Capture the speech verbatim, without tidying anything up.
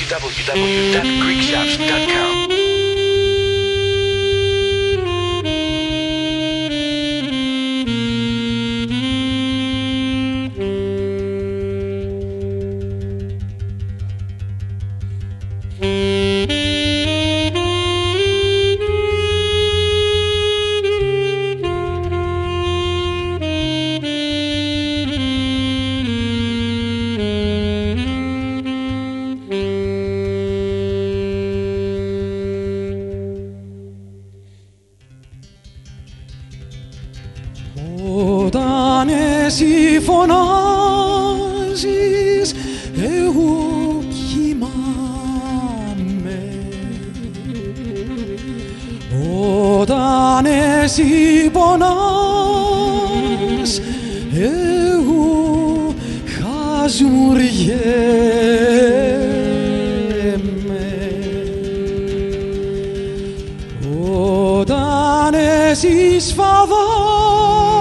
double-u double-u double-u dot greek shouts dot com. Όταν εσύ φωνάζεις, εγώ κοιμάμαι. Όταν εσύ πονάς, εγώ χαζουριέμαι. Όταν εσύ σφαδάς,